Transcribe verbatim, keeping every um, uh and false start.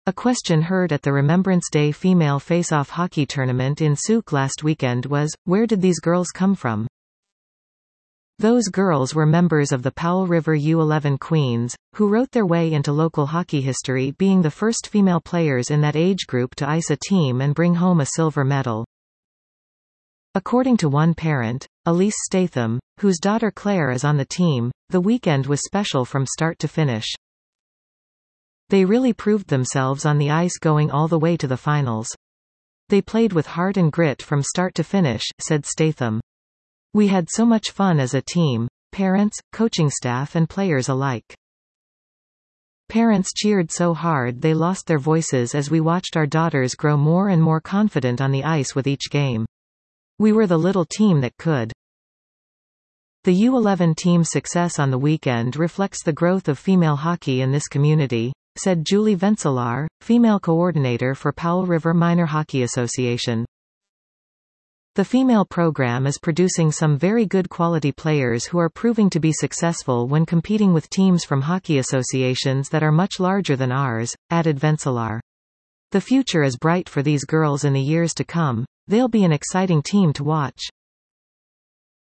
A question heard at the Remembrance Day Female Face-Off Hockey Tournament in Souk last weekend was, where did these girls come from? Those girls were members of the Powell River U eleven Queens, who wrote their way into local hockey history, being the first female players in that age group to ice a team and bring home a silver medal. According to one parent, Elise Statham, whose daughter Claire is on the team, the weekend was special from start to finish. They really proved themselves on the ice, going all the way to the finals. They played with heart and grit from start to finish, said Statham. We had so much fun as a team, parents, coaching staff and players alike. Parents cheered so hard they lost their voices as we watched our daughters grow more and more confident on the ice with each game. We were the little team that could. The U eleven team's success on the weekend reflects the growth of female hockey in this community, said Julie Vencelar, female coordinator for Powell River Minor Hockey Association. The female program is producing some very good quality players who are proving to be successful when competing with teams from hockey associations that are much larger than ours, added Vencelar. The future is bright for these girls in the years to come. They'll be an exciting team to watch.